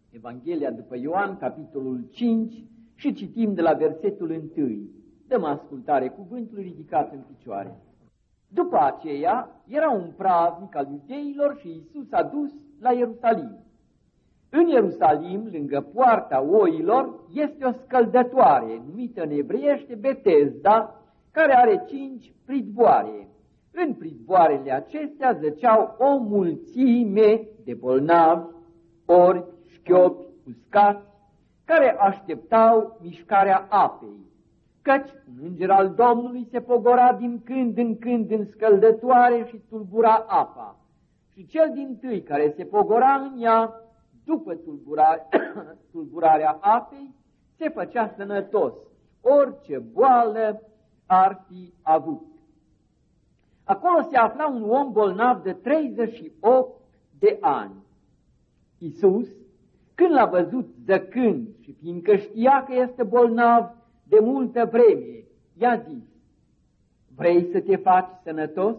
Evanghelia după Ioan, capitolul 5, și citim de la versetul 1. Dăm ascultare cuvântului ridicat în picioare. După aceea era un praznic al iudeilor și Iisus a dus la Ierusalim. În Ierusalim, lângă poarta oilor, este o scăldătoare, numită în evreiește Betesda, care are 5 pridvoare. În pridvoarele acestea zăceau o mulțime de bolnavi, orbi, șchiopi, uscați, care așteptau mișcarea apei, căci un înger al Domnului se pogora din când în când în scăldătoare și tulbura apa. Și cel dintâi care se pogora în ea, după tulburarea apei, se făcea sănătos, orice boală ar fi avut. Acolo se afla un om bolnav de 38 de ani. Iisus, când l-a văzut zăcând și fiindcă știa că este bolnav de multă vreme, i-a zis: vrei să te faci sănătos?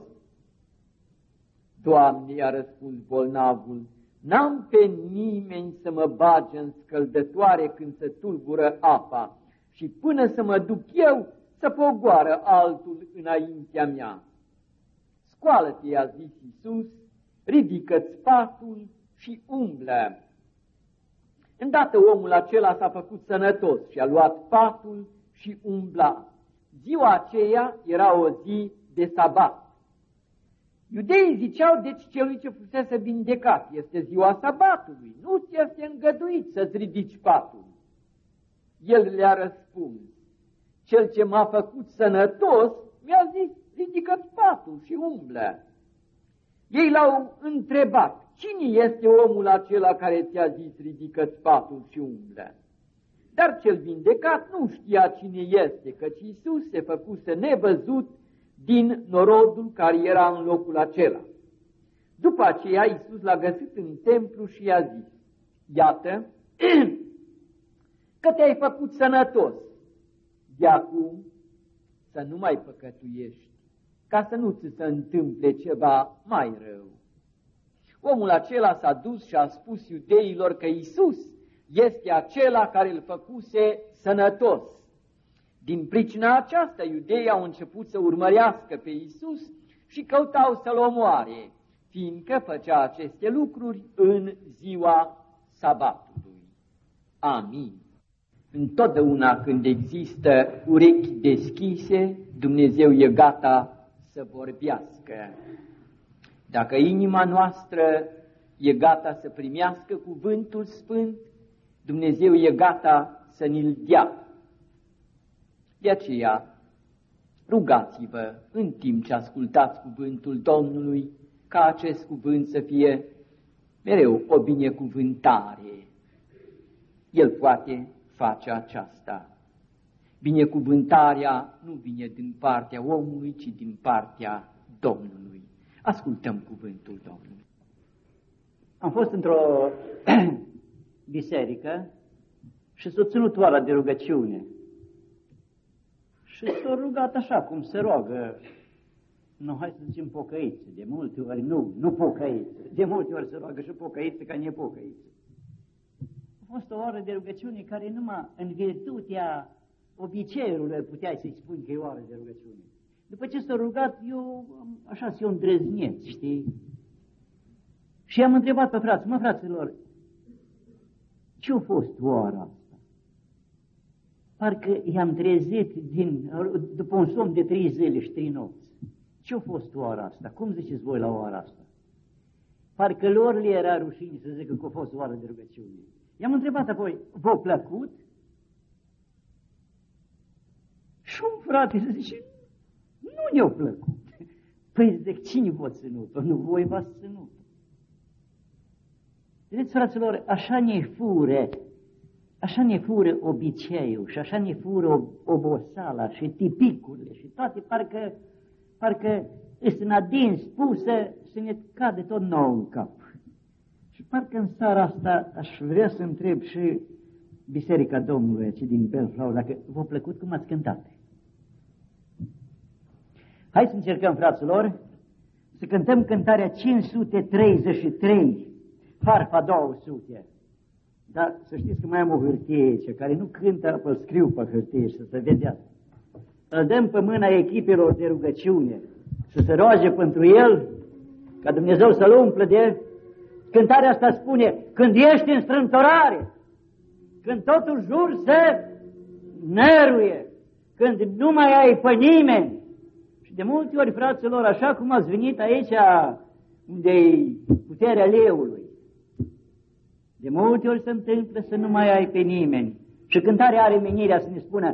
Doamne, i-a răspuns bolnavul, n-am pe nimeni să mă bage în scăldătoare când se tulbură apa și până să mă duc eu să pogoară altul înaintea mea. Scoală-te, i-a zis Iisus, ridică-ți patul și umblă. Îndată omul acela s-a făcut sănătos și a luat patul și umbla. Ziua aceea era o zi de sabat. Iudeii ziceau deci celui ce fusese vindecat: este ziua sabatului, nu ți este îngăduit să-ți ridici patul. El le-a răspuns: cel ce m-a făcut sănătos mi-a zis: ridică-ți patul și umblă. Ei l-au întrebat: cine este omul acela care ți-a zis ridică-ți patul și umblă? Dar cel vindecat nu știa cine este, căci Iisus se făcuse nevăzut din norodul care era în locul acela. După aceea Iisus l-a găsit în templu și i-a zis: iată că te-ai făcut sănătos, de acum să nu mai păcătuiești, ca să nu ți se întâmple ceva mai rău. Omul acela s-a dus și a spus iudeilor că Iisus este acela care îl făcuse sănătos. Din pricina aceasta, iudeii au început să urmărească pe Iisus și căutau să-l omoare, fiindcă făcea aceste lucruri în ziua sabatului. Amin. Întotdeauna când există urechi deschise, Dumnezeu e gata să vorbească. Dacă inima noastră e gata să primească cuvântul sfânt, Dumnezeu e gata să ni-l dea. De aceea, rugați-vă în timp ce ascultați cuvântul Domnului, ca acest cuvânt să fie mereu o binecuvântare. El poate face aceasta. Binecuvântarea nu vine din partea omului, ci din partea Domnului. Ascultăm cuvântul Domnului. Am fost într-o biserică și s-a ținut oara de rugăciune. Și s-a rugat așa cum se roagă. Nu, hai să zicem pocăiți. De multe ori nu pocăiți. De multe ori se roagă și pocăiți ca nepocăiți. A fost o oră de rugăciune care numai în virtutea obiceiului puteai să-i spui că e o oră de rugăciune. După ce s-a rugat, eu așa s-o îndrăzneț, știi? Și am întrebat pe frați: mă, fraților, ce-a fost ora asta? Parcă i-am trezit după un somn de 3 zile și 3 nopți. Ce-a fost ora asta? Cum ziceți voi la ora asta? Parcă lor le era rușine să zică că a fost o oră de rugăciune. I-am întrebat apoi: v-a plăcut? Și un frate se zice: nu ne-a plăcut. Păi zic, cine v-a ținut-o? Nu voi v-ați ținut. Vedeți, fraților, așa ne fură obiceiul și așa ne fură obosala și tipicurile și toate parcă sunt adins pusă să ne cade tot nou în cap. Și parcă în seara asta aș vrea să întreb și Biserica Domnului aici din Belfrau, dacă v-a plăcut cum ați cântat. Hai să încercăm, fraților, să cântăm cântarea 533, Harfa 200. Dar să știți că mai am o hârtie aici, care nu cântă, îl scriu pe hârtie și să se vedea. Îl dăm pe mâna echipelor de rugăciune, să se roage pentru el, ca Dumnezeu să-l umplă de el. Cântarea asta spune, când ești în strâmtorare, când totul jur se năruie, când nu mai ai pe nimeni. Și de multe ori, fraților, așa cum ați venit aici, unde-i puterea leului, de multe ori se întâmplă să nu mai ai pe nimeni. Și cântarea are menirea să ne spună,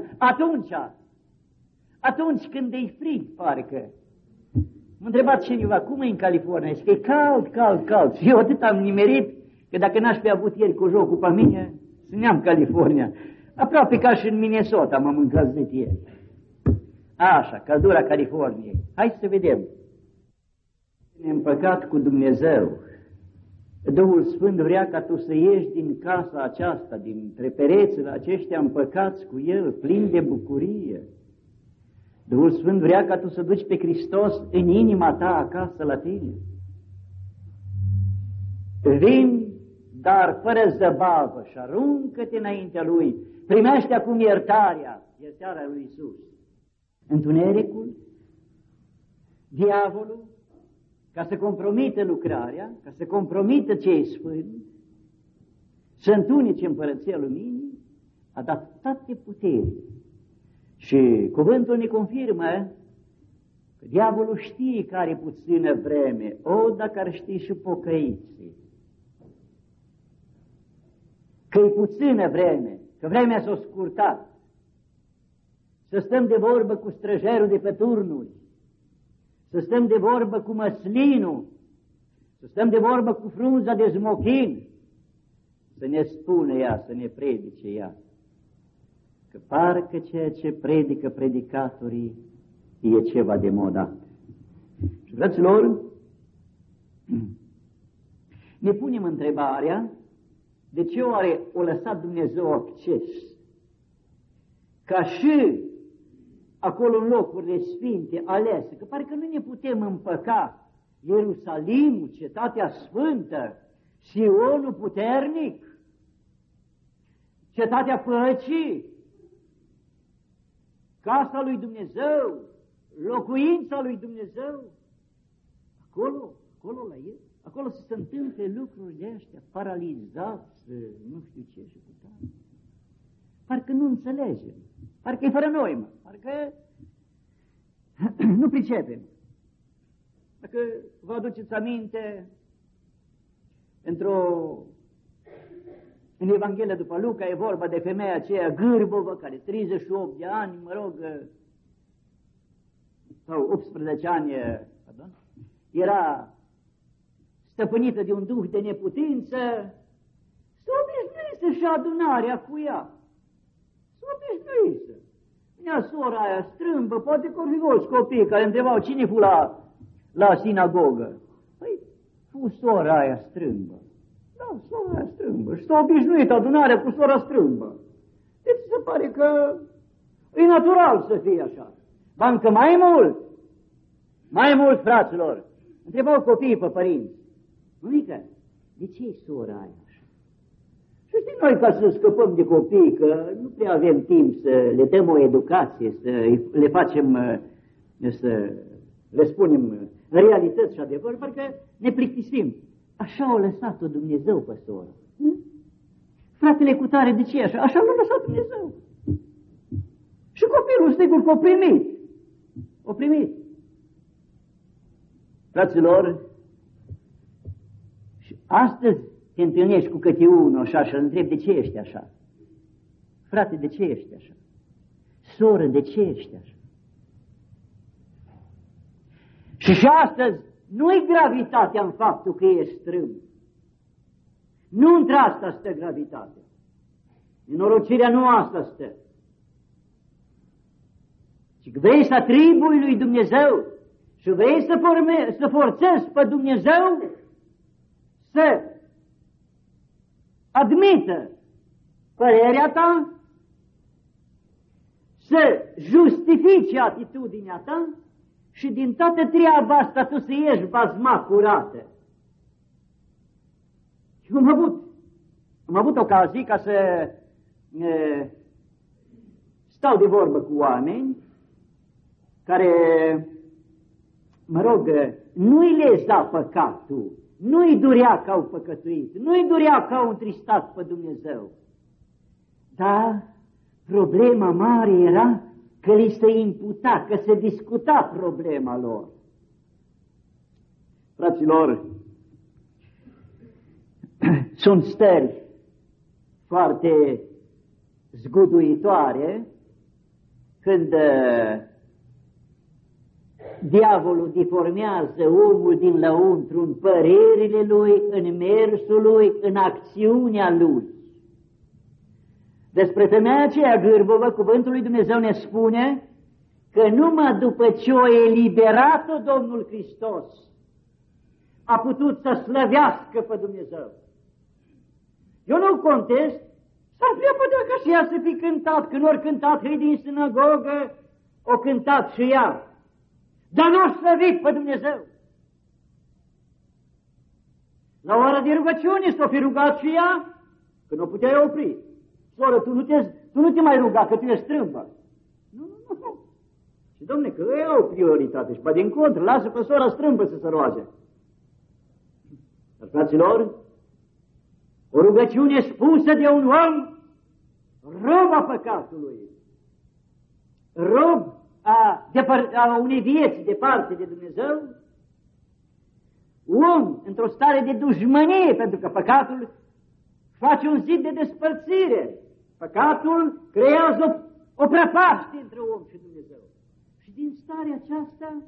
atunci când e frig, parcă. M-a întrebat cineva, cum e în California? Și că e cald. Și eu atât am nimerit, că dacă n-aș fi avut ieri cu jocul pe mine, țineam California. Aproape ca și în Minnesota m-am încălzit ieri. Așa, căldura Californiei. Hai să vedem. Ne împăcat cu Dumnezeu. Duhul Sfânt vrea ca tu să ieși din casa aceasta, dintre perețele aceștia împăcați cu El, plin de bucurie. Duhul Sfânt vrea ca tu să duci pe Hristos în inima ta acasă la tine. Vin, dar fără zăbavă și aruncă-te înaintea Lui. Primește acum iertarea lui Iisus. Întunericul, diavolul, ca să compromită lucrarea, ca să compromită cei sfânți, să întunece împărăția luminii, a dat toate puterile. Și cuvântul ne confirmă că diavolul știe că are puțină vreme, dacă ar ști și pocăiții, că e puțină vreme, că vremea s-a scurtat, să stăm de vorbă cu străjerul de pe turnuri, să stăm de vorbă cu măslinul, să stăm de vorbă cu frunza de smochin, să ne spună ea, să ne predice ea, că parcă ceea ce predică predicatorii e ceva de modat. Și, fraților, ne punem întrebarea, de ce oare o lăsat Dumnezeu acces ca și acolo în locurile sfinte alese, că parcă nu ne putem împăca Ierusalimul, cetatea sfântă, Sionul puternic, cetatea păcii, casa lui Dumnezeu, locuința lui Dumnezeu, acolo la el, acolo să se întâmple lucrurile astea, paralizați, nu știu ce și cu tare. Parcă nu înțelegem, parcă e fără noi, parcă nu pricepem. Dacă vă aduceți aminte, în Evanghelia după Luca e vorba de femeia aceea gârbovă, care 38 de ani, sau 18 ani, era stăpânită de un duh de neputință, s-a obișnuit și adunarea cu ea. S-a obișnuit. Ea, sora aia strâmbă, poate că fi mulți copii care întrebau cine fu la sinagogă. Păi, fu sora aia strâmbă. Da, sora aia strâmbă. Și s-a obișnuit adunarea cu sora strâmbă. Deci se pare că e natural să fie așa. Ba încă mai mult, fraților, întrebau copiii pe părinți. Mămică, de ce e sora aia așa? Și știi, noi ca să scăpăm de copii, că nu prea avem timp să le dăm o educație, să le facem, să le spunem realități și adevăr, parcă ne plictisim. Așa a lăsat-o Dumnezeu pe soră. Fratele cu tare, de ce așa? Așa l-a lăsat Dumnezeu. Și copilul, sigur, că o primit. Fraților, și astăzi te întâlnești cu câte unul așa și îl întrebi, de ce ești așa? Frate, de ce ești așa? Soră, de ce ești așa? Și astăzi nu-i gravitatea în faptul că ești strâmb. Nu într-asta stă gravitatea. Nenorocirea nu asta stă. Și vrei să atribui lui Dumnezeu și vrei să forțezi pe Dumnezeu să admită părerea ta, să justifice atitudinea ta și din toată treaba asta tu să ieși bazma curată. Și am avut Am avut ocazii ca să stau de vorbă cu oameni care, mă rog, nu-i leza păcatul, nu-i durea că au păcătuit, nu-i durea că au întristat pe Dumnezeu. Dar problema mare era că li se imputa, că se discuta problema lor. Fraților, sunt stări foarte zguduitoare când diavolul deformează omul din lăuntru în părerile lui, în mersul lui, în acțiunea lui. Despre femeia aceea gârbovă, cuvântul lui Dumnezeu ne spune că numai după ce o eliberat-o Domnul Hristos, a putut să slăvească pe Dumnezeu. Eu nu contest, s-ar putea ca și ea să fi cântat, când ori cântat cei din sinagogă, o cântat și ea, dar nu a slăvit pe Dumnezeu. La ora de rugăciune s-o fi rugat și ea, că nu puteai opri. Soră, tu nu te mai ruga, că tu ești strâmbă. Nu. Și, dom'le, că ei au prioritate și, din contră, lasă pe sora strâmbă să se roage. Dar, fraților, o rugăciune spusă de un om, rob a păcatului, rob a unei vieți departe de Dumnezeu, om într-o stare de dușmănie, pentru că păcatul face un zid de despărțire. Păcatul creează o prăpastie între om și Dumnezeu. Și din starea aceasta,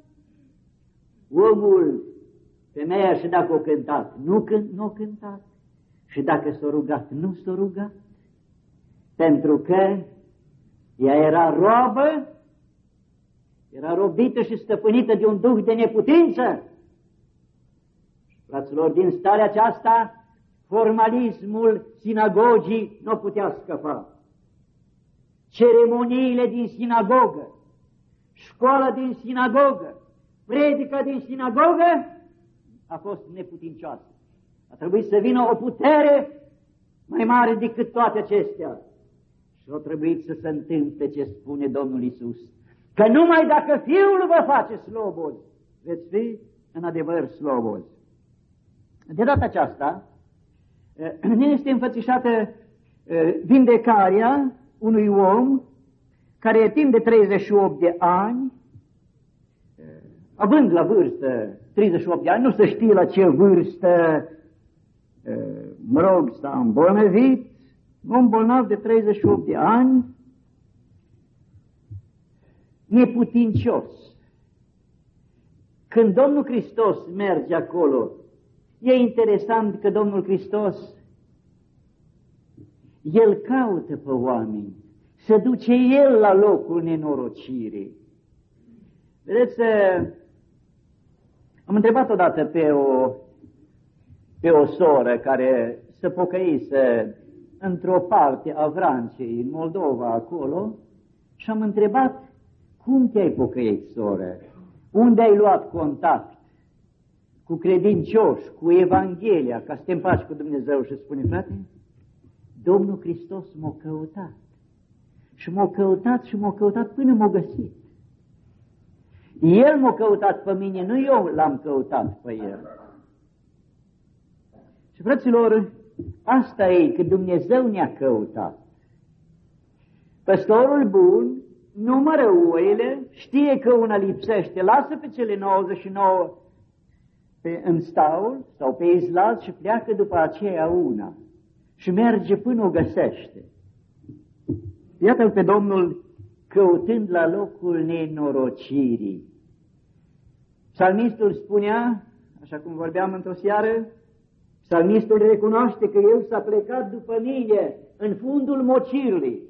omul, femeia, și dacă o cântat, nu o cântat, și dacă s-o rugat, nu s-o rugat, pentru că ea era roabă, era robită și stăpânită de un duh de neputință. Fraților, din starea aceasta, formalismul sinagogii nu putea scăpa. Ceremoniile din sinagogă, școala din sinagogă, predica din sinagogă a fost neputincioasă. A trebuit să vină o putere mai mare decât toate acestea. Și a trebuit să se întâmple ce spune Domnul Iisus, că numai dacă Fiul vă face slobozi, veți fi în adevăr slobozi. De data aceasta, ne este înfățișată vindecarea unui om care timp de 38 de ani, având la vârstă 38 de ani, nu se știe la ce vârstă, mă rog, s-a îmbolnăvit, un bolnav de 38 de ani, neputincios. Când Domnul Hristos merge acolo, e interesant că Domnul Hristos, El caută pe oameni, se duce El la locul nenorocirii. Vedeți, am întrebat odată pe o soră care se pocăise într-o parte a Vrancei, în Moldova, acolo, și am întrebat, cum te-ai pocăit, soră? Unde ai luat contact cu credincioși, cu Evanghelia, ca să te împaci cu Dumnezeu? Și spune, frate, Domnul Hristos m-a căutat. Și m-a căutat și m-a căutat până m-a găsit. El m-a căutat pe mine, nu eu l-am căutat pe El. Și, fraților, asta e, că Dumnezeu ne-a căutat. Păstorul bun numără oile, știe că una lipsește, lasă pe cele 99 în staul sau pe izlat și pleacă după aceea una și merge până o găsește. Iată-l pe Domnul căutând la locul nenorocirii. Psalmistul spunea, așa cum vorbeam într-o seară, psalmistul recunoaște că el s-a plecat după mine în fundul mocirului,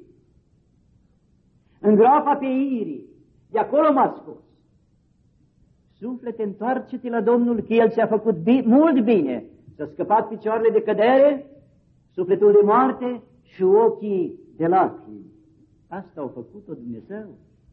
în groapa peirii, de acolo m-a scos. Suflete, întoarce-te la Domnul, că El ți-a făcut mult bine. S-a scăpat picioarele de cădere, sufletul de moarte și ochii de lacrimi. Asta au făcut-o Dumnezeu.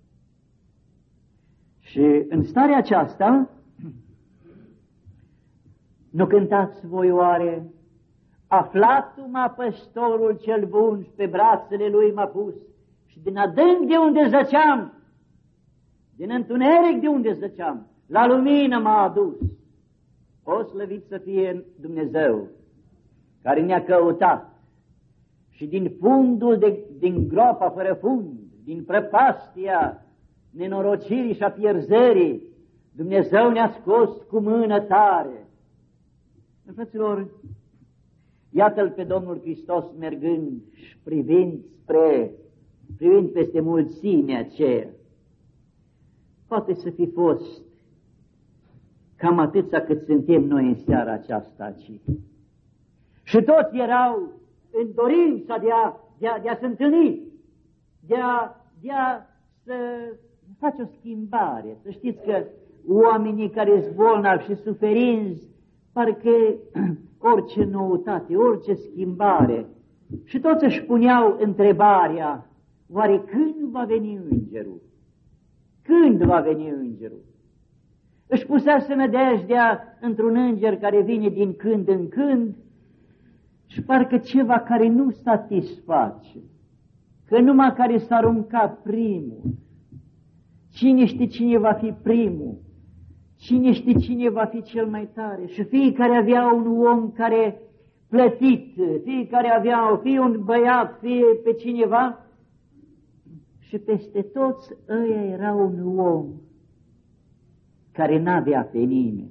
Și în starea aceasta, nu cântați voi oare Aflat-mă păstorul cel bun și pe brațele lui m-a pus și din adânc de unde zăceam, din întuneric de unde zăceam, la lumină m-a adus. O slăvit să fie Dumnezeu care ne-a căutat și din fundul, din groapa fără fund, din prăpastia nenorocirii și a pierzării, Dumnezeu ne-a scos cu mână tare. Frăților, iată-L pe Domnul Hristos mergând și privind peste mulțimea aceea. Poate să fi fost cam atâția cât suntem noi în seara aceasta aici. Și toți erau în dorința de a se întâlni, de a să face o schimbare. Să știți că oamenii care sunt bolnavi și suferinți, parcă orice noutate, orice schimbare, și toți își puneau întrebarea, oare când va veni îngerul? Când va veni îngerul? Își pusese nădejdea într-un înger care vine din când în când și parcă ceva care nu satisface, că numai care s-a aruncat primul. Cine știe cine va fi primul? Cine știe cine va fi cel mai tare? Și fiecare avea un om care plătit, fiecare avea, fie un băiat, fie pe cineva, și peste toți ăia era un om care n-avea pe nimeni.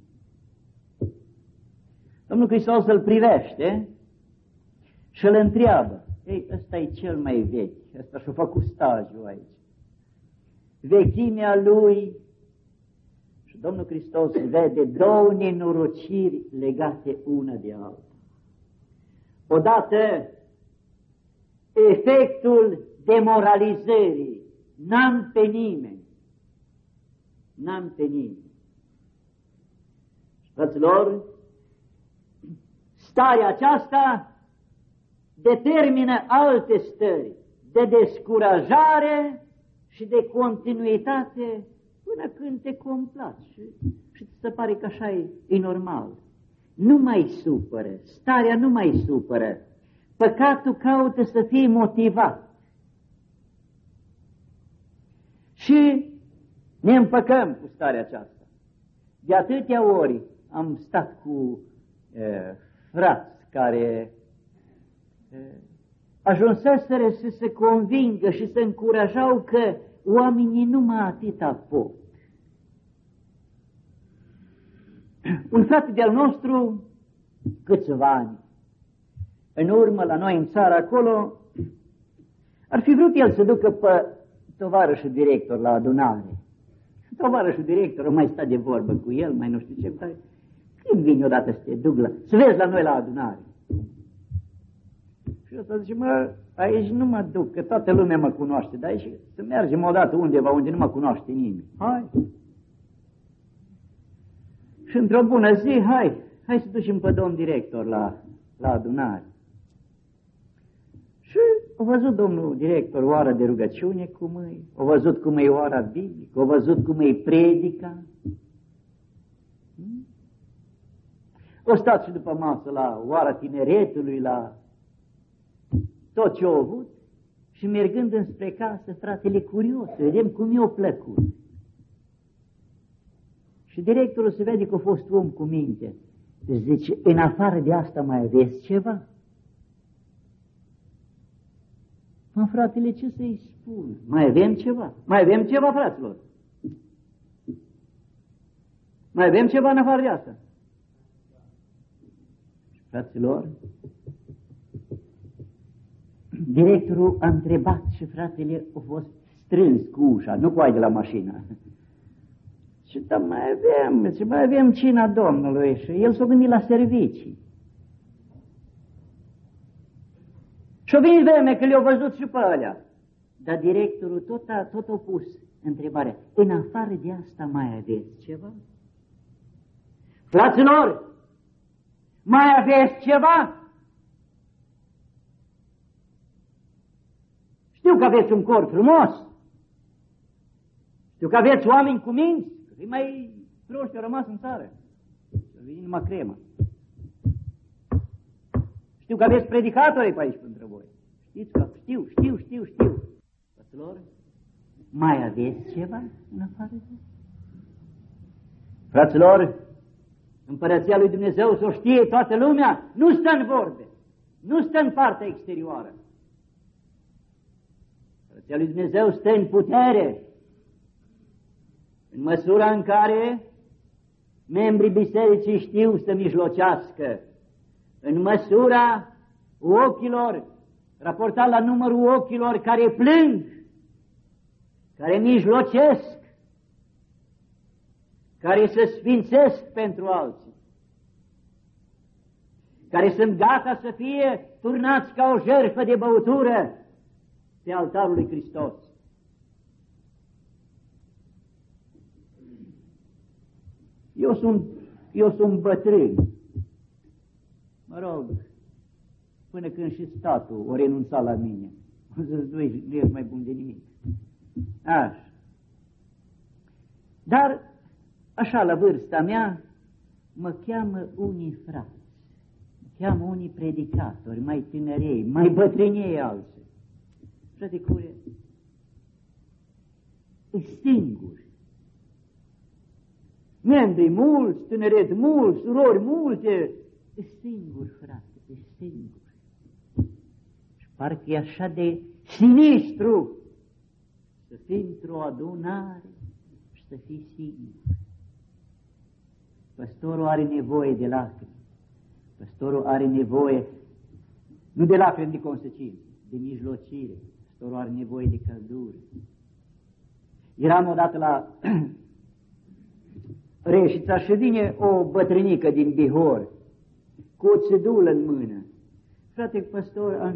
Domnul Hristos îl privește și îl întreabă, ei, ăsta e cel mai vechi, ăsta și-a făcut stagiul aici. Vechimea lui, și Domnul Hristos vede două nenorociri legate una de alta. Odată, efectul demoralizării, n-am pe nimeni. N-am pe nimeni. Frăților, starea aceasta determină alte stări de descurajare și de continuitate până când te complaci și ți se pare că așa e normal. Nu mai supără, starea nu mai supără. Păcatul caută să fie motivat. Și ne împăcăm cu starea aceasta. De atâtea ori am stat cu frați care ajunseseră să se convingă și să încurajau că oamenii numai atâta pot. Un frate de-al nostru, câțiva ani în urmă la noi în țară acolo, ar fi vrut el să ducă pe tovarășul director la adunare. Tovarășul director mai sta de vorbă cu el, mai nu știu ce, dar când vine odată să te duc să vezi la noi la adunare? Și ăsta zice, mă, aici nu mă duc, că toată lumea mă cunoaște, dar aici să mergem odată undeva unde nu mă cunoaște nimeni. Hai! Și într-o bună zi, hai să ducem pe domn director la adunare. Și a văzut domnul director oara de rugăciune cum e, a văzut cum e oara biblică, a văzut cum e predica. O stat și după masă la oara tineretului, la tot ce a avut, și mergând înspre casă, fratele curios, vedem cum i-a plăcut. Și directorul se vede că a fost om cu minte. Deci zice, în afară de asta mai aveți ceva? Mă, fratele, ce să-i spun? Mai avem ceva? Mai avem ceva, fraților? Mai avem ceva în afară de asta? Fraților, directorul a întrebat și fratele a fost strâns cu ușa, nu cu aia de la mașină. Și da, mai avem cina Domnului, și el s-a gândit la servicii. Și-a venit vreme că le-au văzut și pe alea. Dar directorul tot a pus întrebarea, în afară de asta mai aveți ceva? Fraților, mai aveți ceva? Știu că aveți un corp frumos, știu că aveți oameni cu minți, că mai proști au rămas în țară, să vine numai cremă. Știu că aveți predicatori pe aici pentru voi. Știți că știu. Fraților, mai aveți ceva în afară de? Fraților, Împărăția lui Dumnezeu să o știe toată lumea, nu stă în vorbe, nu stă în partea exterioară. Împărăția lui Dumnezeu stă în putere, în măsura în care membrii bisericii știu să mijlocească, în măsura ochilor, raportat la numărul ochilor care plâng, care mijlocesc, care se sfințesc pentru alții, care sunt gata să fie turnați ca o jertfă de băutură pe altarul lui Hristos. Eu sunt bătrân. Mă rog, până când și statul o renunța la mine. O să-ți nu ești mai bun de nimic. Așa. Dar, așa, la vârsta mea, mă cheamă unii frați, mă cheamă unii predicatori, mai tinerei, mai bătrânei alții. Frate Cure, e singur. Membrii mulți, tineret mulți, surori multe, e singur, frate, e singur. Și parcă e așa de sinistru să fii într-o adunare și să fii singur. Păstorul are nevoie de lacrimi. Păstorul are nevoie, nu de lacrimi de consecință, de mijlocire. Păstorul are nevoie de căldură. Eram odată la Reșița și vine o bătrânică din Bihor cu o țedulă în mână. Frate păstor, am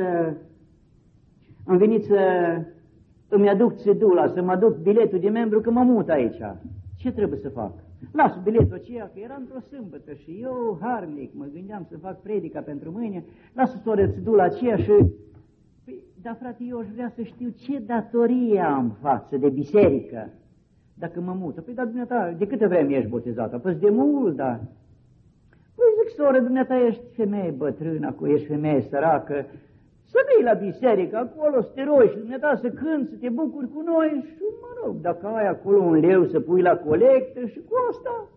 venit să îmi aduc țedula, să mă aduc biletul de membru, că mă mut aici. Ce trebuie să fac? Las biletul aceea, că era într-o sâmbătă și eu, harnic, mă gândeam să fac predica pentru mâine, las soră țedula aceea și... Păi, dar frate, eu aș vrea să știu ce datorie am față de biserică dacă mă mută. Păi, dar dumneata, de câte vreme ești botezată? Păi, de mult, dar... Păi, zic, soră, dumneata, ești femeie bătrână, ești femeie săracă, să vii la biserică, acolo să te rogi și dumneata să cânti, să te bucuri cu noi și, mă rog, dacă ai acolo un leu să pui la colectă și cu asta.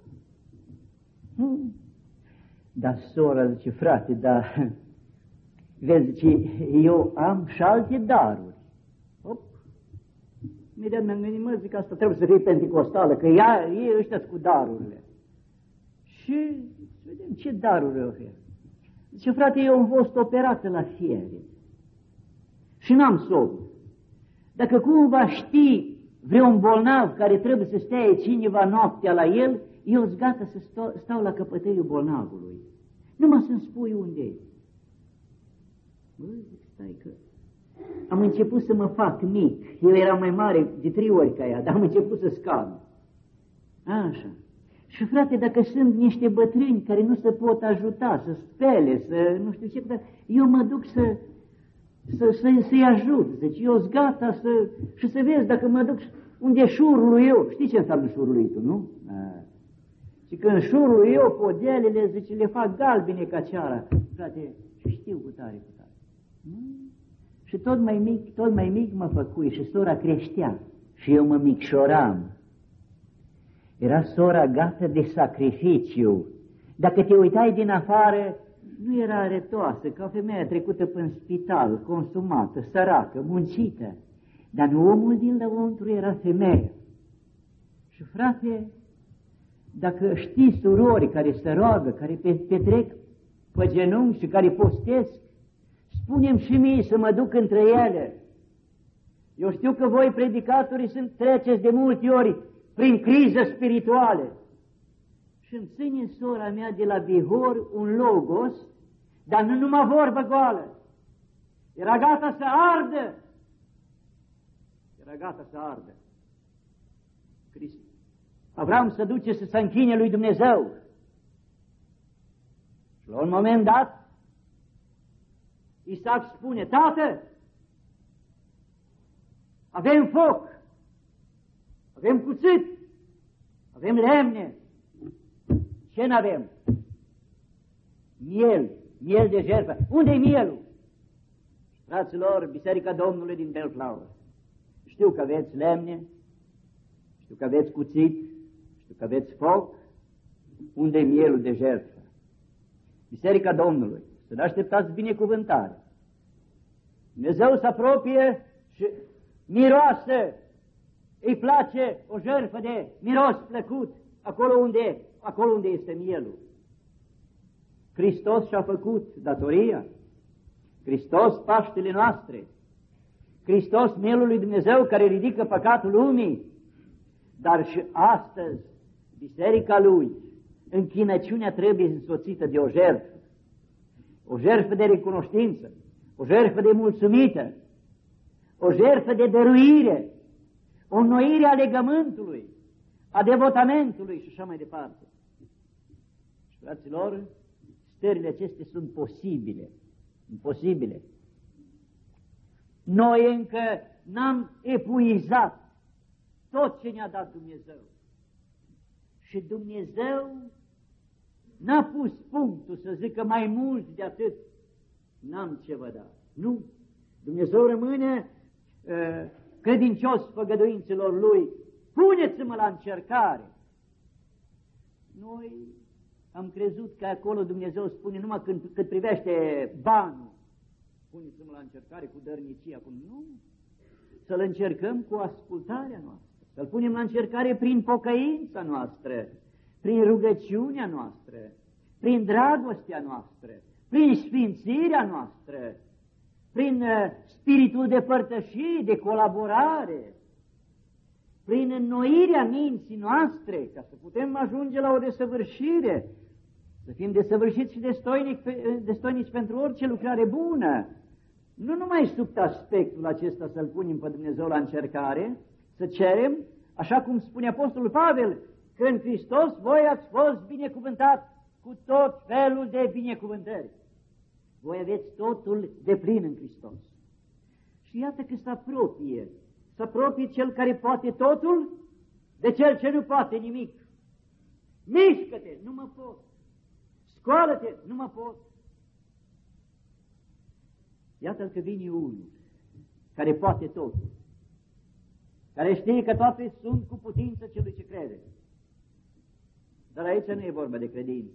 Dar sora zice, frate, dar, vezi, zice, eu am și alte daruri. Hop. Imediat mi-am gândit, mă, zic, asta trebuie să fie penticostală, că ei ăștia cu darurile. Și vedem ce daruri oferă. Zice, frate, eu am fost operată la fiere și n-am somn. Dacă cumva știi vreun bolnav care trebuie să stea cineva noaptea la el, eu sunt gata să stau la căpătăiul bolnavului. Numai să-mi spui unde e. Bă, zic, stai că... Am început să mă fac mic. Eu eram mai mare de 3 ori ca ea, dar am început să scad. Așa. Și frate, dacă sunt niște bătrâni care nu se pot ajuta, să spele, să nu știu ce, eu mă duc să-i ajut. Deci eu sunt gata și să vezi dacă mă duc unde e șurul eu. Știi ce înseamnă șurul lui tu, nu? Și când șurul eu, podelele, zice, le fac galbine ca ceara. Frate, știu cu tare. Și tot mai mic mă făcui și sora creștea și eu mă micșoram. Era sora gata de sacrificiu. Dacă te uitai din afară, nu era arătoasă, ca o femeie trecută până spital, consumată, săracă, muncită. Dar în omul din lăuntru era femeie. Și frate, dacă știi surori care se roagă, care petrec pe genunchi și care postesc, spune-mi și mie să mă duc între ele. Eu știu că voi, predicatorii, treceți de multe ori prin criză spirituală. Și îmi ține sora mea de la Bihor un logos, dar nu numai vorbă goală. Era gata să ardă. Avram să duce să se închine lui Dumnezeu. Și la un moment dat, Isaac spune, tată, avem foc, avem cuțit, avem lemne. Ce n-avem? Miel. miel de jertfă. Unde-i mielul? Fraților, Biserica Domnului din Bellflower. Știu că aveți lemne, știu că aveți cuțit, știu că aveți foc. Unde-i mielul de jertfă? Biserica Domnului. Să ne așteptați binecuvântare. Dumnezeu se apropie și miroase, îi place o jertfă de miros plăcut acolo unde este mielul. Hristos și-a făcut datoria. Hristos Paștele noastre. Hristos mielul lui Dumnezeu care ridică păcatul lumii. Dar și astăzi biserica Lui, închinăciunea trebuie însoțită de o jertfă. O jertfă de recunoștință, o jertfă de mulțumită, o jertfă de dăruire, o înnoire a legământului, a devotamentului și așa mai departe. Și, fraților, stările acestea sunt posibile, imposibile. Noi încă n-am epuizat tot ce ne-a dat Dumnezeu. Și Dumnezeu n-a pus punctul să zică mai mult de atât, n-am ce vă da. Nu. Dumnezeu rămâne credincios făgăduințelor Lui. Puneți-mă la încercare. Noi am crezut că acolo Dumnezeu spune numai cât privește banul. Puneți-mă la încercare cu dărnicia. Nu. Să-L încercăm cu ascultarea noastră. Să-L punem la încercare prin pocăința noastră, prin rugăciunea noastră, prin dragostea noastră, prin sfințirea noastră, prin spiritul de părtășie, de colaborare, prin înnoirea minții noastre, ca să putem ajunge la o desăvârșire, să fim desăvârșiți și destoinici pentru orice lucrare bună. Nu numai sub aspectul acesta să-L punem pe Dumnezeu la încercare, să cerem, așa cum spune Apostolul Pavel, că în Hristos voi ați fost binecuvântați cu tot felul de binecuvântări. Voi aveți totul de plin în Hristos. Și iată că se apropie cel care poate totul de cel ce nu poate nimic. Mișcă-te, nu mă pot. Scoală-te, nu mă pot. Iată că vine unul care poate totul, care știe că toate sunt cu putință celui ce crede. Dar aici nu e vorba de credință.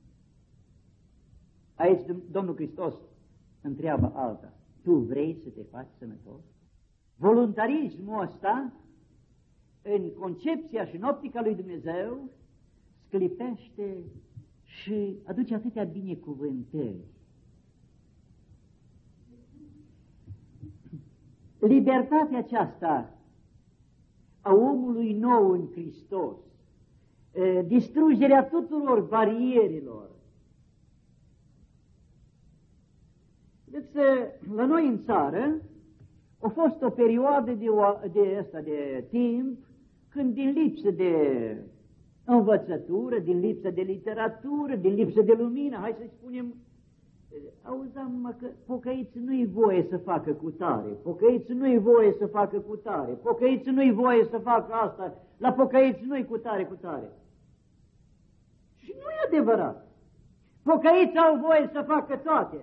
Aici Domnul Hristos întreabă alta. Tu vrei să te faci sănătos? Voluntarismul ăsta, în concepția și în optica lui Dumnezeu, sclipește și aduce atâtea binecuvântări. Libertatea aceasta a omului nou în Hristos, distrugerea tuturor barierelor. Deci, la noi în țară a fost o perioadă de timp când din lipsă de învățătură, din lipsă de literatură, din lipsă de lumină, hai să spunem, auzam că pocăiți nu-i voie să facă cutare, pocăiți nu-i voie să facă cutare, pocăiți nu-i voie să facă asta, la pocăiți nu-i cutare. Și nu e adevărat. Pocăiți au voie să facă toate.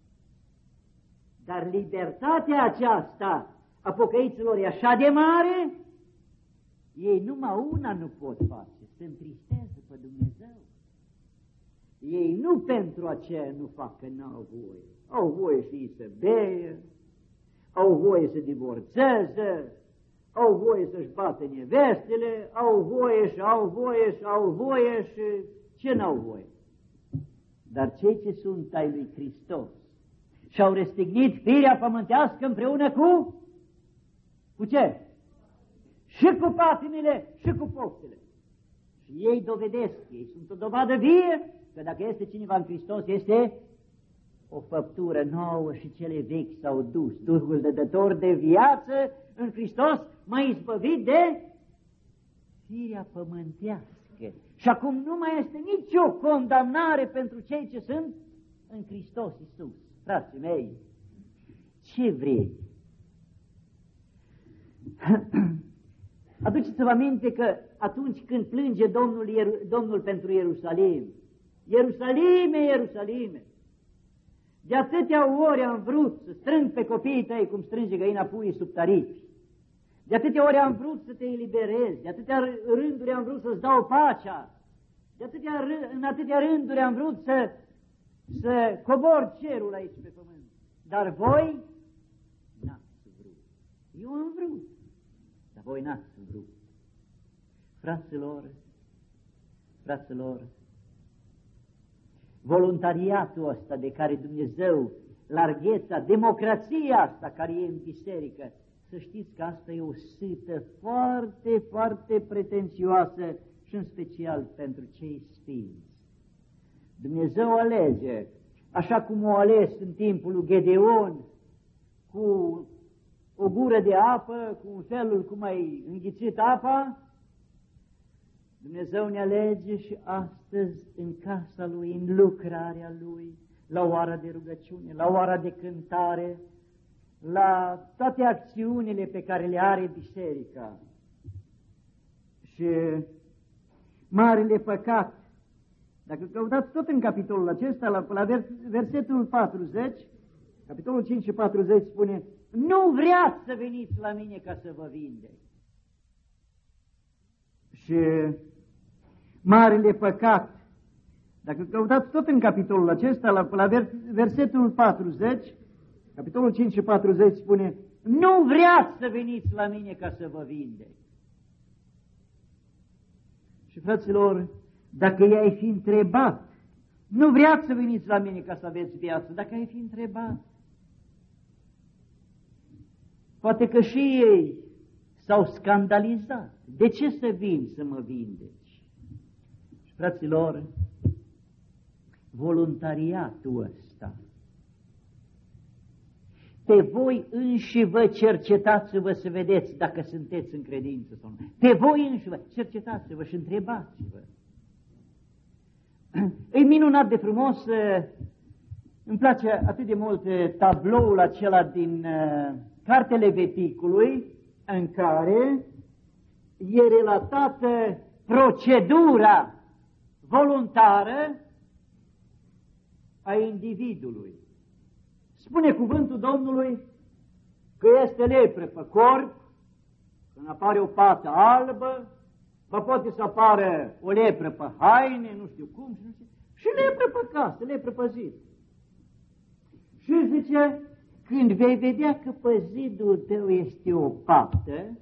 Dar libertatea aceasta a pocăiților e așa de mare, ei numai una nu pot face, se întristează pe Dumnezeu. Ei nu pentru aceea nu fac că n-au voie. Au voie și ei să beie, au voie să divorțeze, au voie să-și bată nevestele, au voie și ce n-au voie? Dar cei ce sunt ai lui Hristos și-au răstignit firea pământească împreună cu ce? Și cu patimile și cu poftele. Și ei dovedesc, ei sunt o dovadă vie, că dacă este cineva în Hristos, este o făptură nouă și cele vechi s-au dus. Duhul dădător de viață în Hristos m-a izbăvit de firea pământească. Și acum nu mai este nicio condamnare pentru cei ce sunt în Hristos Iisus. Frații mei, ce vreți? Aduceți-vă aminte că atunci când plânge Domnul pentru Ierusalim, Ierusalime, Ierusalime, De atâtea ori am vrut să strâng pe copiii tăi cum strânge găina puii sub taripi. De atâtea ori am vrut să te eliberezi, de atâtea rânduri am vrut să-ți dau pacea, în atâtea rânduri am vrut să cobor cerul aici pe pământ. Dar voi n-ați vrut. Eu am vrut, dar voi n-ați vrut. Fraților, voluntariatul ăsta de care Dumnezeu, largheța, democrația asta care e în biserică, să știți că asta e o sâtă foarte, foarte pretențioasă și în special pentru cei sfinți. Dumnezeu alege, așa cum o ales în timpul lui Gedeon, cu o gură de apă, cu un felul cum ai înghițit apa, Dumnezeu ne alege și astăzi în casa Lui, în lucrarea Lui, la oara de rugăciune, la oara de cântare, la toate acțiunile pe care le are biserica. Și marele păcat, dacă căutați tot în capitolul acesta, la versetul 40, capitolul 5 și 40 spune: nu vreați să veniți la mine ca să vă vindec. Și marele păcat, dacă căutați tot în capitolul acesta, la versetul 40, capitolul 5 și 40 spune: nu vreați să veniți la mine ca să vă vindec. Și fraților, dacă i-ai fi întrebat, nu vreați să veniți la mine ca să aveți viață, dacă ai fi întrebat, poate că și ei s-au scandalizat. De ce să vin să mă vindeci? Și fraților, voluntariatul ăsta, pe voi înși vă cercetați-vă să vedeți dacă sunteți în credință sau nu. Pe voi înși vă cercetați-vă și întrebați-vă. E minunat de frumos, îmi place atât de mult tabloul acela din Cartea Leviticului, în care e relatată procedura voluntară a individului. Spune cuvântul Domnului că este lepră pe corp, când apare o pată albă, poate să apară o lepră pe haine, nu știu cum, și lepră pe casă, lepră pe zid. Și zice, când vei vedea că pe zidul tău este o pată,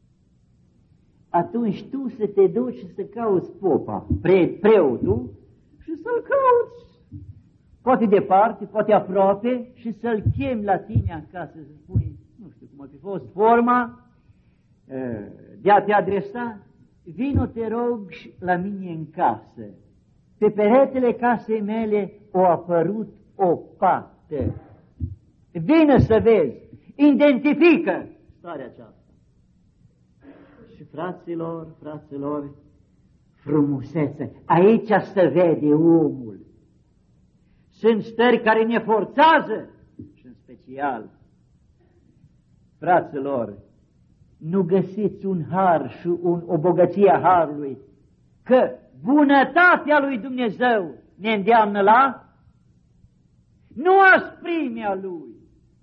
atunci tu să te duci și să cauți popa, preotul, și să-l cauți. Poate departe, poate aproape, și să-l chemi la tine acasă, să spui, nu știu cum a fi fost forma de a te adresa, vino, te rog, la mine în casă. Pe peretele casei mele a apărut o pată. Vină să vezi, identifică starea aceasta. Și fraților, frumusețe, aici se vede omul. Sunt stări care ne forțează și în special, fraților, nu găsiți un har și o bogăție a harului, că bunătatea lui Dumnezeu ne îndeamnă la nu asprimea lui,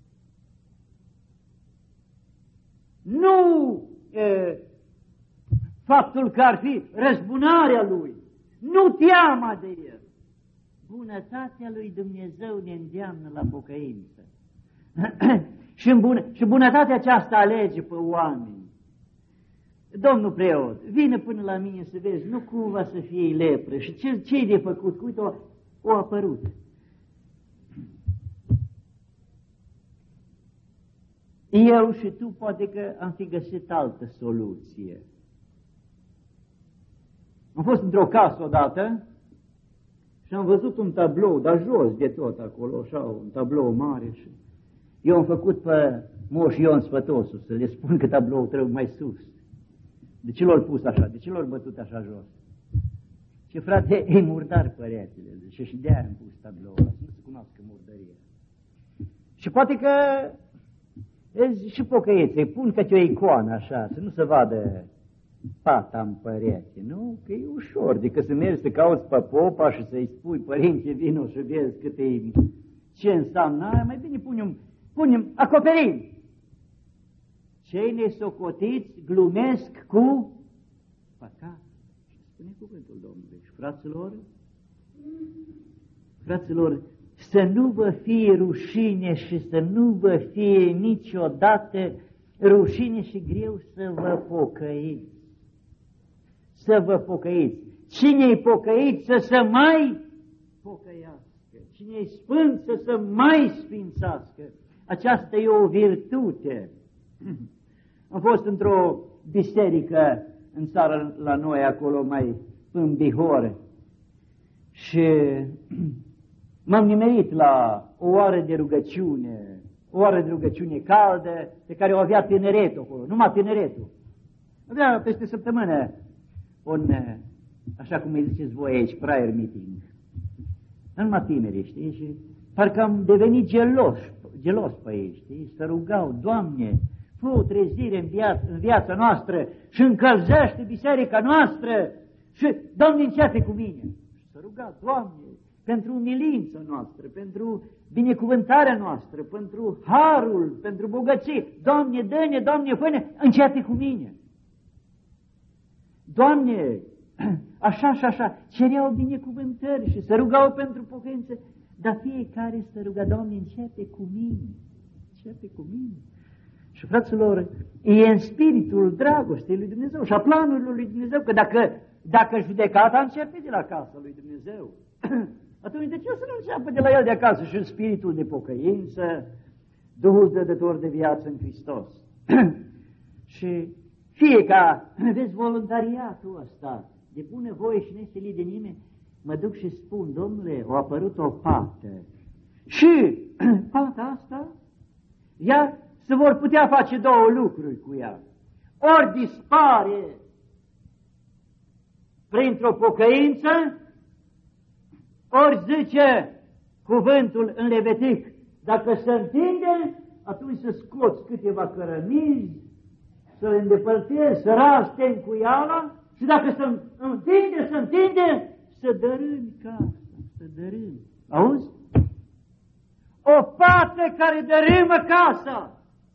nu faptul că ar fi răzbunarea lui, nu teama de el. Bunătatea lui Dumnezeu ne îndeamnă la pocăință. Și bunătatea aceasta alege pe oameni. Domnul preot, vine până la mine să vezi, nu cumva să fie lepră. Și ce-i de făcut? Uite, o apărut. Eu și tu poate că am fi găsit altă soluție. Am fost într-o casă odată și am văzut un tablou, dar jos de tot acolo, așa, un tablou mare. Și eu am făcut pe Moș Ion Sfătosul să le spun că tabloul trebuie mai sus. De ce l-au pus așa? De ce l-au bătut așa jos? Și frate, e murdar păretele, zice, și de-aia am pus tabloul ăla, să nu se cunoască murdăria. Și poate că și pocăieții pun câte o icoană așa, să nu se vadă pata în părete, nu? Că e ușor, decât să mergi să cauți pe popa și să-i spui, părinte, vino și vezi ce înseamnă aia, mai bine punem acoperim. Cei nesocotiți glumesc cu păcat. Și spune cuvântul Domnului. Și fraților, să nu vă fie rușine și să nu vă fie niciodată rușine și greu să vă pocăiți. Să vă pocăiți. Cine-i pocăit să se mai pocăiască. Cine-i sfânt să se mai sfințească. Aceasta e o virtute. Am fost într-o biserică în țară la noi, acolo mai în Bihor, și m-am nimerit la o oră de rugăciune caldă, pe care o avea tineretul acolo, numai tineretul. Avea peste săptămână așa cum îi ziceți voi aici, prayer meeting. Numai tineri, știi, și parcă am devenit gelos pe ei, știi, să rugau, Doamne, fă o trezire în viața noastră și încălzește biserica noastră și, Doamne, începe cu mine. Și să ruga, Doamne, pentru umilința noastră, pentru binecuvântarea noastră, pentru harul, pentru bogăție. Doamne, dă-ne, Doamne, fă-ne, începe cu mine. Doamne, așa și așa, cereau binecuvântări și să rugau pentru pocăință, dar fiecare să ruga, Doamne, începe cu mine. Și, fraților, e în spiritul dragostei lui Dumnezeu și a planurilor lui Dumnezeu, că dacă judecata începe de la casa lui Dumnezeu, atunci de ce să nu înceapă de la el de acasă și în spiritul de pocăință, Duhul dădător de viață în Hristos? Și fie ca, vezi, voluntariatul ăsta, de bună voie și nesilit de nimeni, mă duc și spun, Domnule, a apărut o pată. Și pata asta, ea se vor putea face două lucruri cu ea. Ori dispare printr-o pocăință, ori zice cuvântul în Levitic, dacă se întinde, atunci să scoți câteva cărămizi, să le îndepărtezi, să ragi tencuiala și dacă se întinde, să dărâmi casa, să dărâmi. Auzi? O pată care dărâmă casa.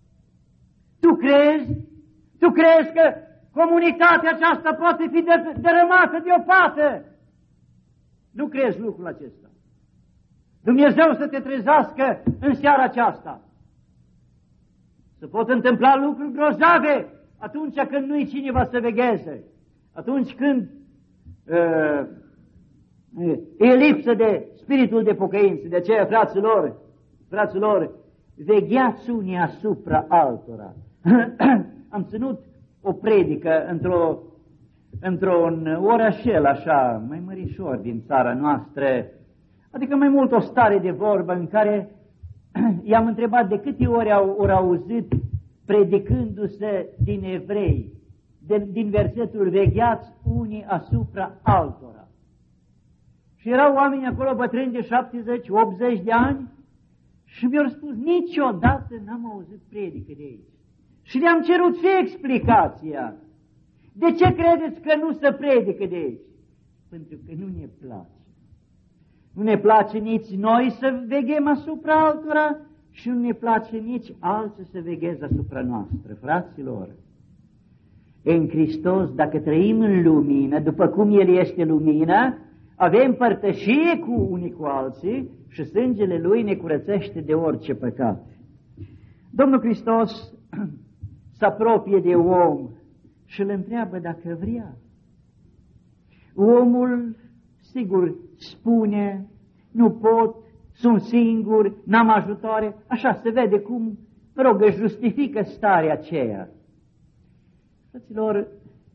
Tu crezi că comunitatea aceasta poate fi dărâmată de o pată? Nu crezi lucrul acesta. Dumnezeu să te trezească în seara aceasta. Se pot întâmpla lucruri grozave atunci când nu-i cineva să vegheze. Atunci când e lipsă de spiritul de pocăință. De aceea, fraților, vegheați unii asupra altora. Am ținut o predică într-un orașel așa, mai mărișor din țara noastră, adică mai mult o stare de vorbă în care i-am întrebat de câte ori au auzit predicându-se din evrei, din versetul vegheați unii asupra altora. Și erau oameni acolo bătrâni de 70-80 de ani și mi-au spus, niciodată n-am auzit predică de aici. Și le-am cerut și explicația. De ce credeți că nu se predică de aici? Pentru că nu ne place. Nu ne place nici noi să veghem asupra altora și nu ne place nici alții să vegheze asupra noastră. Fraților, în Hristos, dacă trăim în lumină, după cum El este lumină, avem părtășie cu unii cu alții și sângele Lui ne curățește de orice păcat. Domnul Hristos se apropie de om și îl întreabă dacă vrea. Omul, sigur, spune, nu pot, sunt singur, n-am ajutoare, așa se vede cum, își justifică starea aceea. Fraților,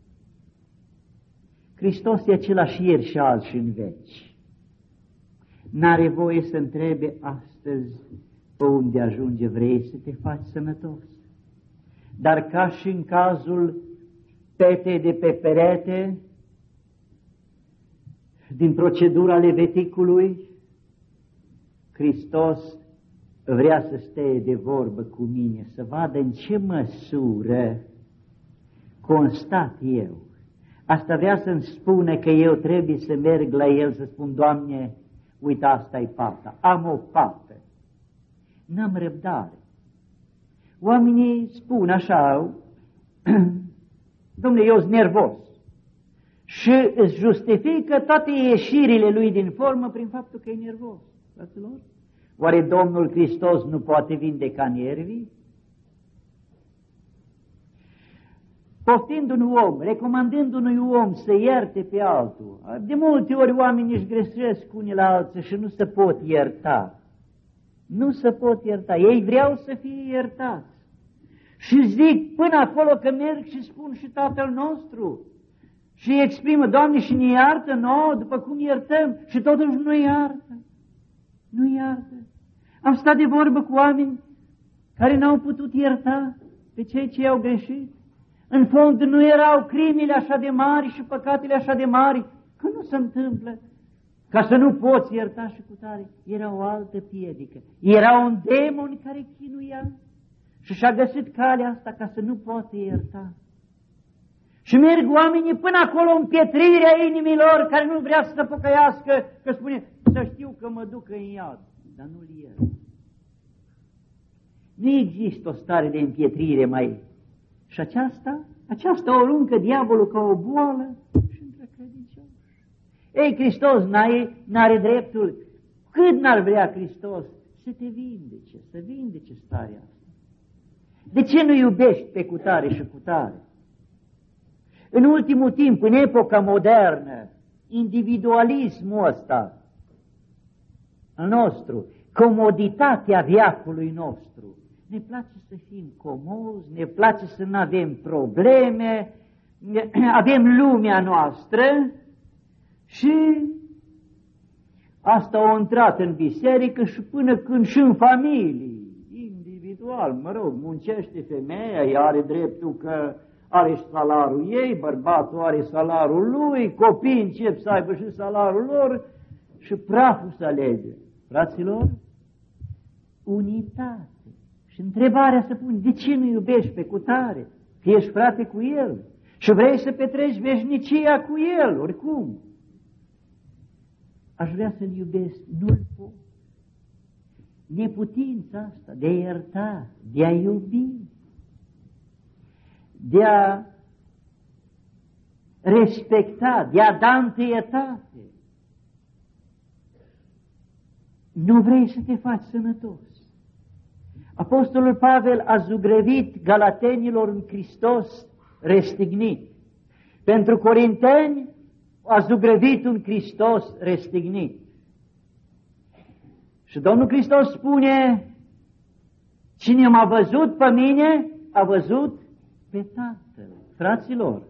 Hristos e același ieri și azi și în veci. N-are voie să întrebe astăzi pe unde ajunge, vrei să te faci sănătos. Dar ca și în cazul petei de pe perete, din procedura Leviticului, Hristos vrea să stea de vorbă cu mine, să vadă în ce măsură constat eu. Asta vrea să-mi spune că eu trebuie să merg la El să spun, Doamne, uite, asta e pata, am o pată. n-am răbdare. Oamenii spun așa, domnule, eu sunt nervos. Și îți justifică toate ieșirile lui din formă prin faptul că e nervos. Fraților? Oare Domnul Hristos nu poate vindeca nervii? Poftind un om, recomandând unui om să ierte pe altul, de multe ori oamenii își greșesc unii la alții și nu se pot ierta. Nu se pot ierta. Ei vreau să fie iertați. Și zic până acolo că merg și spun și Tatăl nostru. Și exprimă, Doamne, și ne iartă nouă după cum iertăm. Și totuși nu iartă. Nu iartă. Am stat de vorbă cu oameni care n-au putut ierta pe cei ce i-au greșit. În fond nu erau crimile așa de mari și păcatele așa de mari, că nu se întâmplă. Ca să nu poți ierta și cu tare, era o altă piedică. Era un demon care chinuia și și-a găsit calea asta ca să nu poată ierta. Și merg oamenii până acolo în pietrirea inimilor care nu vrea să se pocăiască, că spune, să știu că mă duc în iad, dar nu-l iert. Nu există o stare de împietrire mai. Și aceasta o aruncă diavolul ca o boală și între credincioși. Ei, Hristos n-are dreptul, cât n-ar vrea Hristos, să te vindece, să vindece starea asta. De ce nu iubești pe cutare și cutare? În ultimul timp, în epoca modernă, individualismul ăsta al nostru, comoditatea veacului nostru, ne place să fim comozi, ne place să nu avem probleme, avem lumea noastră și asta a intrat în biserică și până când și în familie, individual, muncește femeia, ea are dreptul că are și salarul ei, bărbatul are salarul lui, copiii încep să aibă și salarul lor și praful să alege. Fraților, unitate. Și întrebarea se pune, de ce nu iubești pe cutare? Că ești frate cu el și vrei să petreci veșnicia cu el, oricum. Aș vrea să-l iubesc, nu-l pot. Neputința asta de a ierta, de a iubi, de a respecta, de a da întâietate. Nu vrei să te faci sănătos. Apostolul Pavel a zugrăvit galatenilor în Hristos restignit. Pentru corinteni a zugrăvit un Hristos restignit. Și Domnul Hristos spune, cine m-a văzut pe mine, a văzut pe Tatăl. Fraților,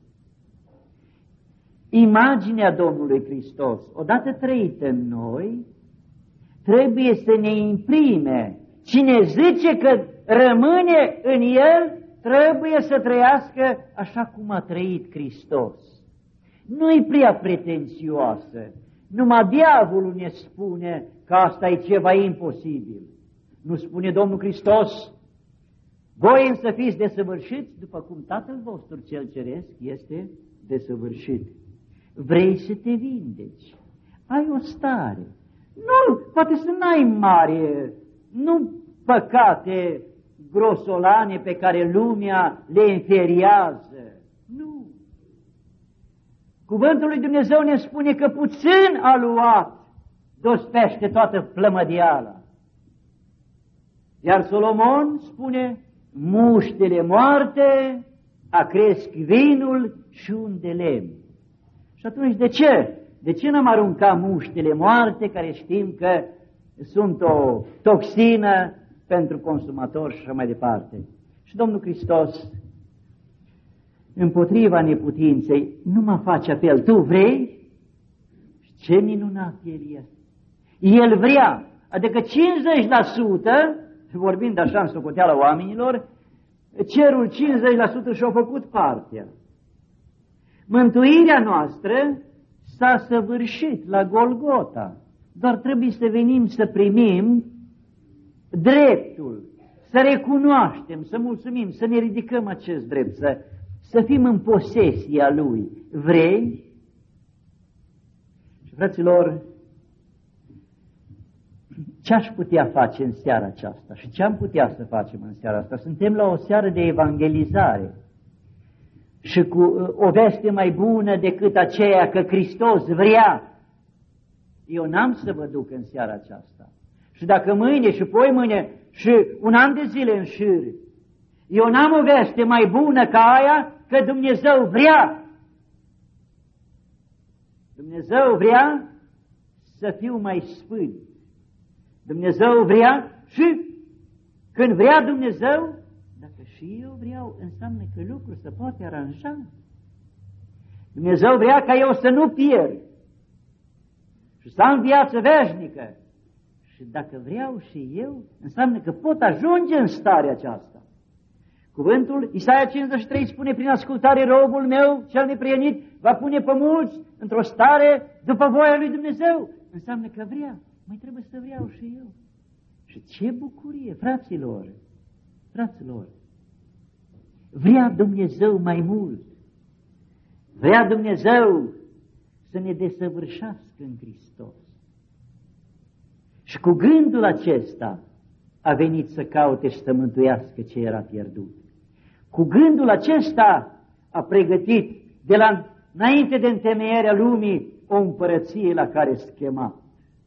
imaginea Domnului Hristos, odată trăită în noi, trebuie să ne imprime. Cine zice că rămâne în el, trebuie să trăiască așa cum a trăit Hristos. Nu-i prea pretențioasă. Numai diavolul ne spune că asta e ceva imposibil. Nu spune Domnul Hristos, voi însă fiți desăvârșiți după cum Tatăl vostru cel ceresc este desăvârșit. Vrei să te vindeci. Ai o stare. Nu, poate să n-ai mare, nu păcate grosolane pe care lumea le inferiază. Nu. Cuvântul lui Dumnezeu ne spune că puțin a luat, dospește toată plămădiala. Iar Solomon spune, muștele moarte acresc vinul și un de lemn. Și atunci de ce? De ce n-am aruncat muștele moarte, care știm că sunt o toxină pentru consumatori și așa mai departe? Și Domnul Hristos, împotriva neputinței, nu mă face apel. Tu vrei? Ce minunat El este! El vrea, adică 50%, vorbind așa în socoteala oamenilor, cerul 50% și-a făcut partea. Mântuirea noastră s-a săvârșit la Golgota, doar trebuie să venim să primim dreptul, să recunoaștem, să mulțumim, să ne ridicăm acest drept, să fim în posesia Lui. Vrei? Și fraților, Ce aș putea face în seara aceasta și ce am putea să facem în seara asta? Suntem la o seară de evangelizare și cu o veste mai bună decât aceea că Hristos vrea. Eu n-am să vă duc în seara aceasta. Și dacă mâine și poi mâine și un an de zile în șir, eu n-am o veste mai bună ca aia, că Dumnezeu vrea. Dumnezeu vrea să fiu mai sfânt. Dumnezeu vrea și când vrea Dumnezeu, dacă și eu vreau, înseamnă că lucrul se poate aranja. Dumnezeu vrea ca eu să nu pierd și să am viață veșnică. Și dacă vreau și eu, înseamnă că pot ajunge în starea aceasta. Cuvântul Isaia 53 spune, prin ascultare robul meu cel neprienit va pune pe mulți într-o stare după voia lui Dumnezeu. Înseamnă că vrea, mai trebuie să vreau și eu. Și ce bucurie, fraților, vrea Dumnezeu mai mult. Vrea Dumnezeu să ne desăvârșească în Hristos. Și cu gândul acesta a venit să caute și să mântuiască ce era pierdut. Cu gândul acesta a pregătit de la înainte de întemeierea lumii o împărăție la care se chema.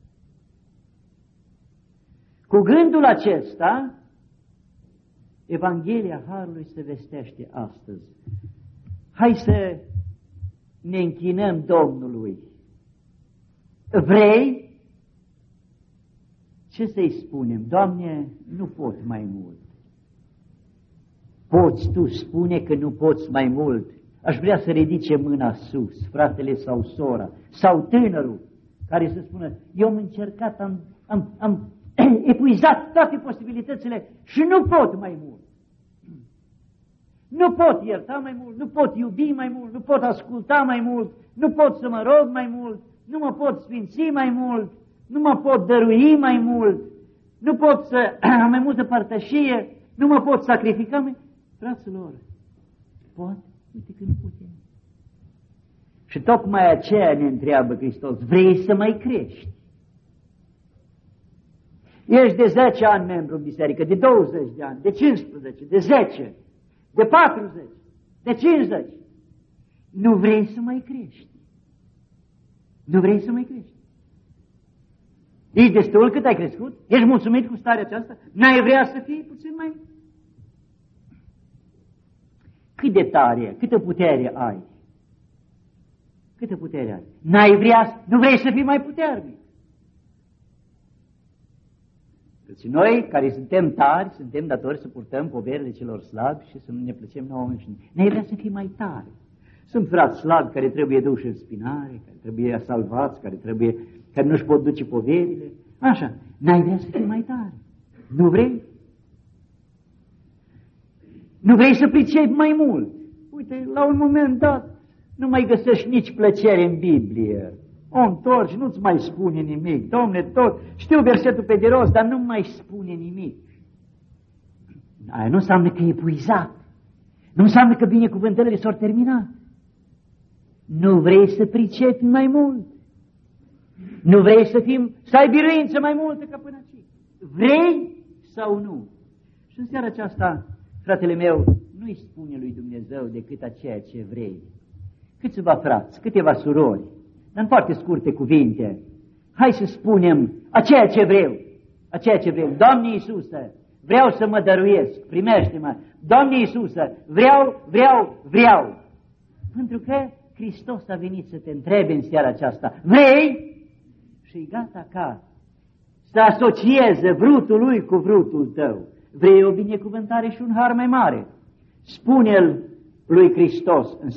Cu gândul acesta, Evanghelia Harului se vestește astăzi. Hai să ne închinăm Domnului. Vrei? Ce să-i spunem? Doamne, nu pot mai mult. Poți tu spune că nu poți mai mult? Aș vrea să ridice mâna sus, fratele sau sora, sau tânărul, care să spună, eu am încercat, am epuizat toate posibilitățile și nu pot mai mult. Nu pot ierta mai mult, nu pot iubi mai mult, nu pot asculta mai mult, nu pot să mă rog mai mult, nu mă pot sfinți mai mult, nu mă pot dărui mai mult, nu pot să am mai multă părtășie, nu mă pot sacrifica mai... Fraților, pot? Uite că nu putem. Și tocmai aceea ne întreabă Hristos, vrei să mai crești? Ești de 10 ani membru în biserică, de 20 de ani, de 15, de 10, de 40, de 50. Nu vrei să mai crești. Nu vrei să mai crești. Ești destul cât ai crescut? Ești mulțumit cu starea aceasta? N-ai vrea să fii puțin mai... Cât de tare, câtă putere ai? Câtă putere ai? N-ai vrea, nu vrei să fii mai puternic. Deci noi, care suntem tari, suntem datori să purtăm poverile celor slabi și să ne plăcem nouă înșine. N-ai vrea să fii mai tare. Sunt frați slabi care trebuie duși în spinare, care trebuie salvați, care nu-și pot duce poverile. Așa, n-ai vrea să fii mai tare. Nu vrei? Nu vrei să pricepi mai mult? Uite, la un moment dat nu mai găsești nici plăcere în Biblie. O întorci, nu-ți mai spune nimic. Dom'le, tot, știu versetul pe de rost, dar nu mai spune nimic. Aia nu înseamnă că e epuizat. Nu înseamnă că binecuvântările s-au terminat. Nu vrei să pricepi mai mult. Nu vrei să ai biruință mai multă ca până aici. Vrei sau nu? Și în seara aceasta, fratele meu, nu-i spune lui Dumnezeu decât a ceea ce vrei. Câțiva frați, câteva surori, dar în foarte scurte cuvinte, hai să spunem a ceea ce vreau. Doamne Iisuse, vreau să mă dăruiesc, primește-mă. Doamne Iisuse, vreau. Pentru că Hristos a venit să te întrebe în seara aceasta, vrei? Și gata ca să asocieze vrutul lui cu vrutul tău. Vrei o binecuvântare și un har mai mare? Spune-l lui Hristos în